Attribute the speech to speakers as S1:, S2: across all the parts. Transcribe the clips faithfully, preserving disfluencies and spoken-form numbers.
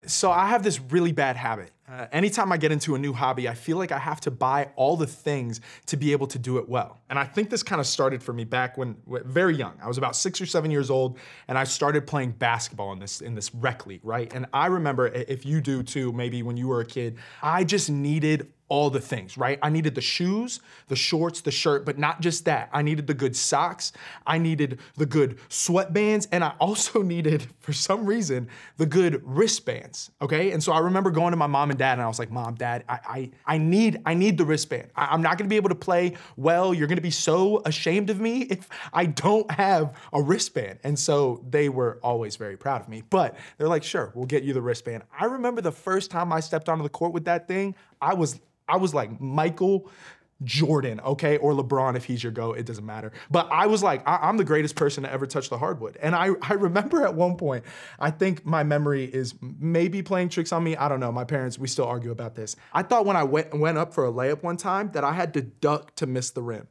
S1: So I have this really bad habit. Uh, anytime I get into a new hobby, I feel like I have to buy all the things to be able to do it well. And I think this kind of started for me back when, very young. I was about six or seven years old, and I started playing basketball in this, in this rec league, right? And I remember, if you do too, maybe when you were a kid, I just needed all the things, right? I needed the shoes, the shorts, the shirt, but not just that. I needed the good socks, I needed the good sweatbands, and I also needed, for some reason, the good wristbands, okay? And so I remember going to my mom and dad, and I was like, Mom, Dad, I I, I need I need the wristband. I, I'm not gonna be able to play well. You're gonna be so ashamed of me if I don't have a wristband. And so they were always very proud of me, but they're like, sure, we'll get you the wristband. I remember the first time I stepped onto the court with that thing, I was I was like Michael Jordan, okay? Or LeBron if he's your GOAT, it doesn't matter. But I was like, I- I'm the greatest person to ever touch the hardwood. And I, I remember at one point, I think my memory is maybe playing tricks on me. I don't know, my parents, we still argue about this. I thought when I went, went up for a layup one time that I had to duck to miss the rim.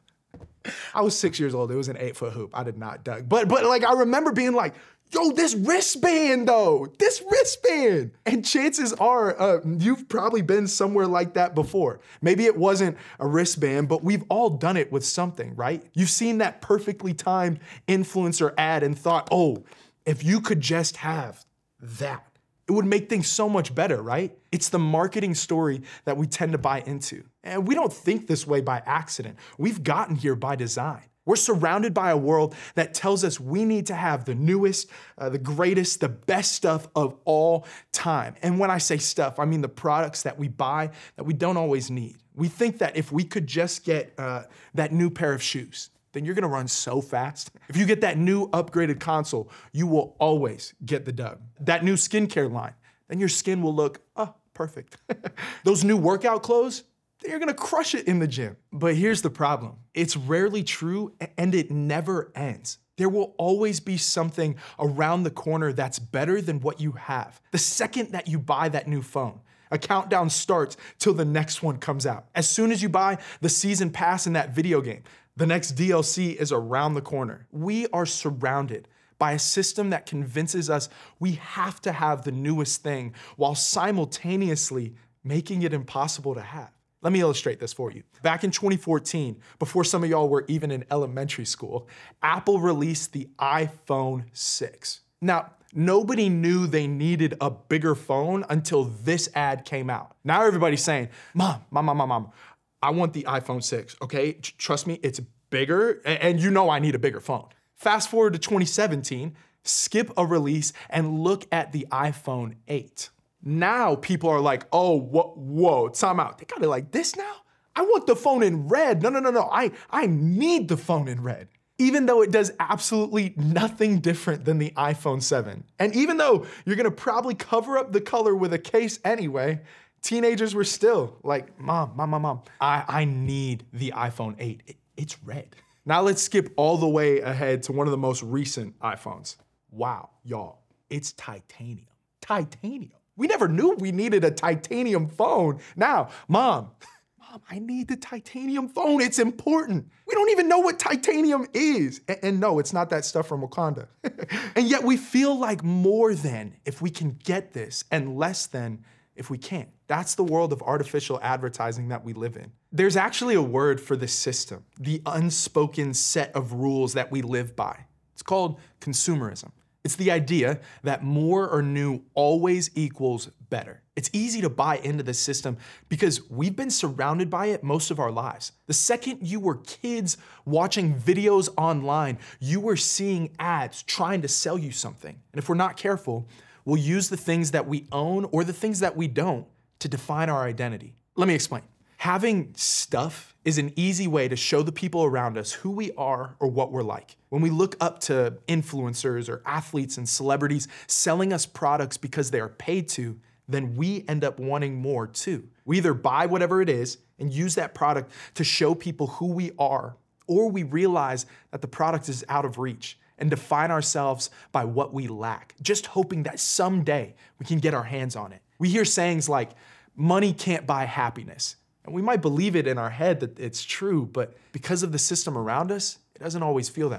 S1: I was six years old, it was an eight foot hoop. I did not duck. But, but like, I remember being like, yo, this wristband though, this wristband. And chances are uh, you've probably been somewhere like that before. Maybe it wasn't a wristband, but we've all done it with something, right? You've seen that perfectly timed influencer ad and thought, oh, if you could just have that, it would make things so much better, right? It's the marketing story that we tend to buy into. And we don't think this way by accident. We've gotten here by design. We're surrounded by a world that tells us we need to have the newest, uh, the greatest, the best stuff of all time. And when I say stuff, I mean the products that we buy that we don't always need. We think that if we could just get uh, that new pair of shoes, then you're gonna run so fast. If you get that new upgraded console, you will always get the dub. That new skincare line, then your skin will look, oh, perfect. Those new workout clothes, you're gonna crush it in the gym. But here's the problem. It's rarely true and it never ends. There will always be something around the corner that's better than what you have. The second that you buy that new phone, a countdown starts till the next one comes out. As soon as you buy the season pass in that video game, the next D L C is around the corner. We are surrounded by a system that convinces us we have to have the newest thing while simultaneously making it impossible to have. Let me illustrate this for you. Back in twenty fourteen, before some of y'all were even in elementary school, Apple released the iPhone six. Now, nobody knew they needed a bigger phone until this ad came out. Now everybody's saying, Mom, Mom, Mom, Mom, Mom, I want the iPhone six, okay? Trust me, it's bigger, and you know I need a bigger phone. Fast forward to twenty seventeen, skip a release and look at the iPhone eight. Now people are like, oh, whoa, whoa, time out. They got it like this now? I want the phone in red. No, no, no, no, I, I need the phone in red. Even though it does absolutely nothing different than the iPhone seven. And even though you're gonna probably cover up the color with a case anyway, teenagers were still like, Mom, Mom, Mom, Mom, I, I need the iPhone eight. It, it's red. Now let's skip all the way ahead to one of the most recent iPhones. Wow, y'all, it's titanium. Titanium. We never knew we needed a titanium phone. Now, Mom, Mom, I need the titanium phone. It's important. We don't even know what titanium is. And, and no, it's not that stuff from Wakanda. And yet we feel like more than if we can get this and less than if we can't. That's the world of artificial advertising that we live in. There's actually a word for this system, the unspoken set of rules that we live by. It's called consumerism. It's the idea that more or new always equals better. It's easy to buy into this system because we've been surrounded by it most of our lives. The second you were kids watching videos online, you were seeing ads trying to sell you something. And if we're not careful, we'll use the things that we own or the things that we don't to define our identity. Let me explain. Having stuff is an easy way to show the people around us who we are or what we're like. When we look up to influencers or athletes and celebrities selling us products because they are paid to, then we end up wanting more too. We either buy whatever it is and use that product to show people who we are, or we realize that the product is out of reach and define ourselves by what we lack, just hoping that someday we can get our hands on it. We hear sayings like, money can't buy happiness. And we might believe it in our head that it's true, but because of the system around us, it doesn't always feel that way.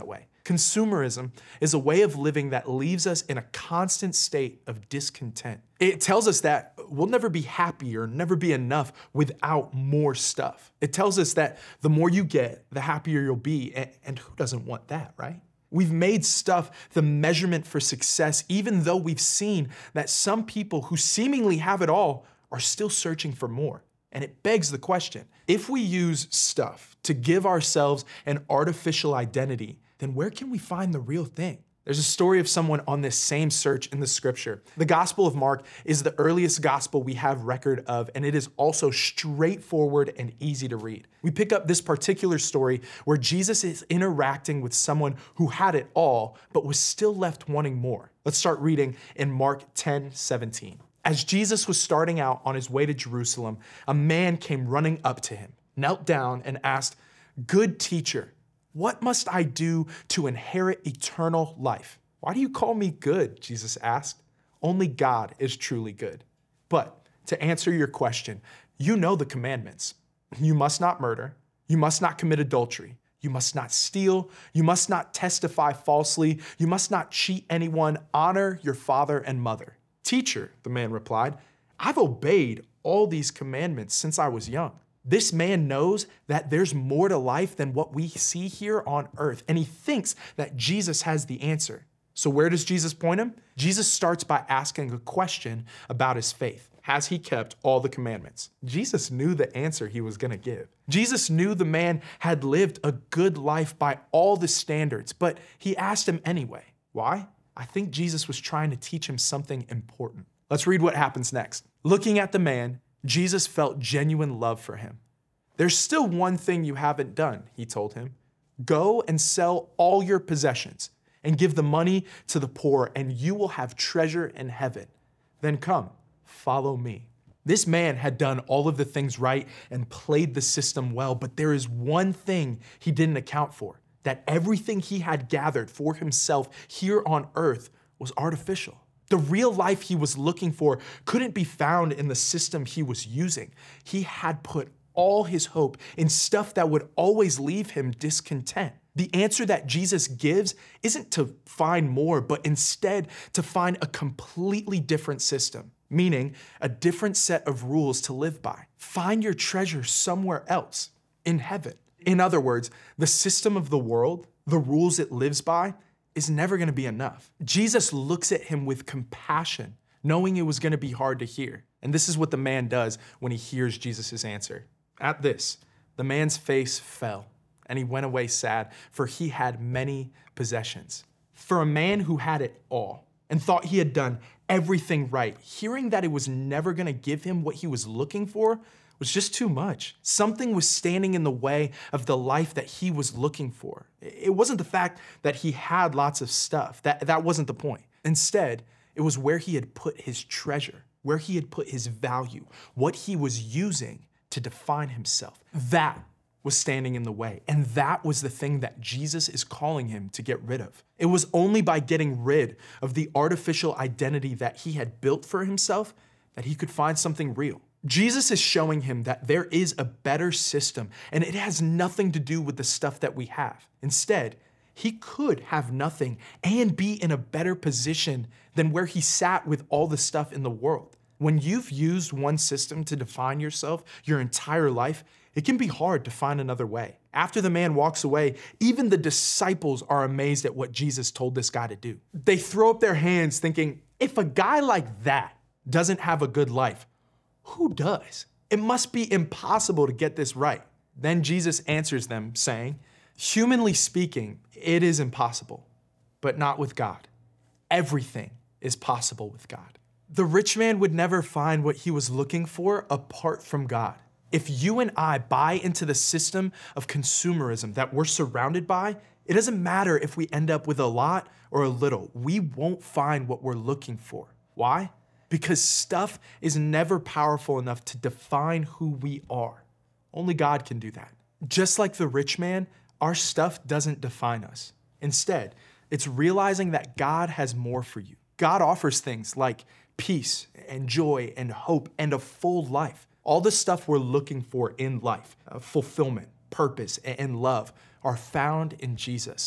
S1: Consumerism is a way of living that leaves us in a constant state of discontent. It tells us that we'll never be happy or never be enough without more stuff. It tells us that the more you get, the happier you'll be. And who doesn't want that, right? We've made stuff the measurement for success, even though we've seen that some people who seemingly have it all are still searching for more. And it begs the question, if we use stuff to give ourselves an artificial identity, then where can we find the real thing? There's a story of someone on this same search in the scripture. The Gospel of Mark is the earliest gospel we have record of, and it is also straightforward and easy to read. We pick up this particular story where Jesus is interacting with someone who had it all, but was still left wanting more. Let's start reading in Mark ten seventeen. As Jesus was starting out on his way to Jerusalem, a man came running up to him, knelt down, and asked, "Good teacher, what must I do to inherit eternal life?" "Why do you call me good?" Jesus asked. "Only God is truly good. But to answer your question, you know the commandments. You must not murder. You must not commit adultery. You must not steal. You must not testify falsely. You must not cheat anyone. Honor your father and mother." "Teacher," the man replied, "I've obeyed all these commandments since I was young." This man knows that there's more to life than what we see here on earth, and he thinks that Jesus has the answer. So where does Jesus point him? Jesus starts by asking a question about his faith. Has he kept all the commandments? Jesus knew the answer he was going to give. Jesus knew the man had lived a good life by all the standards, but he asked him anyway. Why? I think Jesus was trying to teach him something important. Let's read what happens next. Looking at the man, Jesus felt genuine love for him. "There's still one thing you haven't done," he told him. "Go and sell all your possessions and give the money to the poor, and you will have treasure in heaven. Then come, follow me." This man had done all of the things right and played the system well, but there is one thing he didn't account for, that everything he had gathered for himself here on earth was artificial. The real life he was looking for couldn't be found in the system he was using. He had put all his hope in stuff that would always leave him discontent. The answer that Jesus gives isn't to find more, but instead to find a completely different system, meaning a different set of rules to live by. Find your treasure somewhere else, in heaven. In other words, the system of the world, the rules it lives by, is never going to be enough. Jesus looks at him with compassion, knowing it was going to be hard to hear. And this is what the man does when he hears Jesus' answer. At this, the man's face fell, and he went away sad, for he had many possessions. For a man who had it all and thought he had done everything right, hearing that it was never going to give him what he was looking for was just too much. Something was standing in the way of the life that he was looking for. It wasn't the fact that he had lots of stuff. That, that wasn't the point. Instead, it was where he had put his treasure, where he had put his value, what he was using to define himself. That was standing in the way. And that was the thing that Jesus is calling him to get rid of. It was only by getting rid of the artificial identity that he had built for himself that he could find something real. Jesus is showing him that there is a better system, and it has nothing to do with the stuff that we have. Instead, he could have nothing and be in a better position than where he sat with all the stuff in the world. When you've used one system to define yourself your entire life, it can be hard to find another way. After the man walks away, even the disciples are amazed at what Jesus told this guy to do. They throw up their hands thinking, if a guy like that doesn't have a good life, who does? It must be impossible to get this right. Then Jesus answers them, saying, humanly speaking, it is impossible, but not with God. Everything is possible with God. The rich man would never find what he was looking for apart from God. If you and I buy into the system of consumerism that we're surrounded by, it doesn't matter if we end up with a lot or a little. We won't find what we're looking for. Why? Because stuff is never powerful enough to define who we are. Only God can do that. Just like the rich man, our stuff doesn't define us. Instead, it's realizing that God has more for you. God offers things like peace and joy and hope and a full life. All the stuff we're looking for in life, uh, fulfillment, purpose, and love are found in Jesus.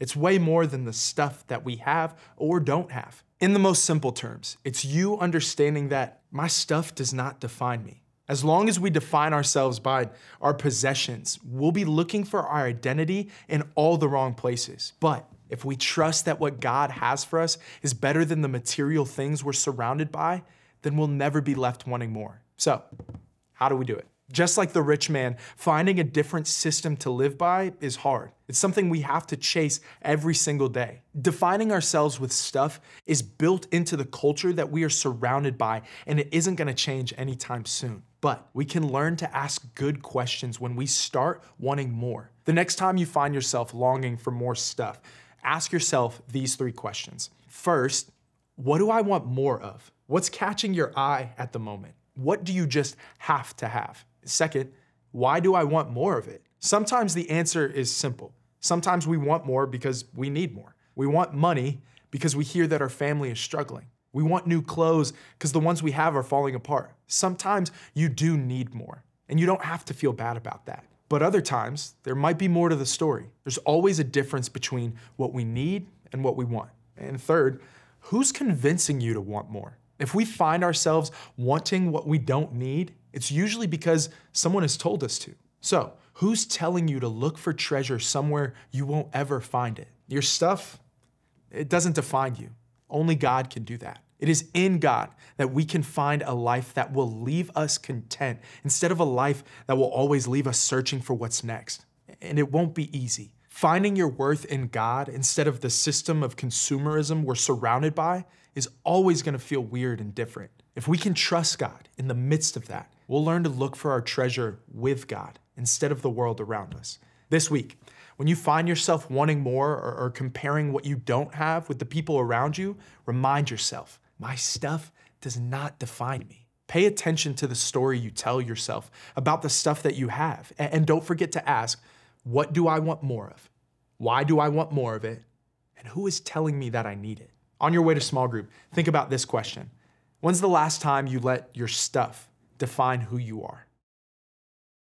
S1: It's way more than the stuff that we have or don't have. In the most simple terms, it's you understanding that my stuff does not define me. As long as we define ourselves by our possessions, we'll be looking for our identity in all the wrong places. But if we trust that what God has for us is better than the material things we're surrounded by, then we'll never be left wanting more. So, how do we do it? Just like the rich man, finding a different system to live by is hard. It's something we have to chase every single day. Defining ourselves with stuff is built into the culture that we are surrounded by, and it isn't gonna change anytime soon. But we can learn to ask good questions when we start wanting more. The next time you find yourself longing for more stuff, ask yourself these three questions. First, what do I want more of? What's catching your eye at the moment? What do you just have to have? Second, why do I want more of it? Sometimes the answer is simple. Sometimes we want more because we need more. We want money because we hear that our family is struggling. We want new clothes because the ones we have are falling apart. Sometimes you do need more, and you don't have to feel bad about that. But other times, there might be more to the story. There's always a difference between what we need and what we want. And third, who's convincing you to want more? If we find ourselves wanting what we don't need, it's usually because someone has told us to. So, who's telling you to look for treasure somewhere you won't ever find it? Your stuff, it doesn't define you. Only God can do that. It is in God that we can find a life that will leave us content instead of a life that will always leave us searching for what's next. And it won't be easy. Finding your worth in God instead of the system of consumerism we're surrounded by is always gonna feel weird and different. If we can trust God in the midst of that, we'll learn to look for our treasure with God instead of the world around us. This week, when you find yourself wanting more or, or comparing what you don't have with the people around you, remind yourself, my stuff does not define me. Pay attention to the story you tell yourself about the stuff that you have. And, and don't forget to ask, what do I want more of? Why do I want more of it? And who is telling me that I need it? On your way to small group, think about this question. When's the last time you let your stuff define who you are?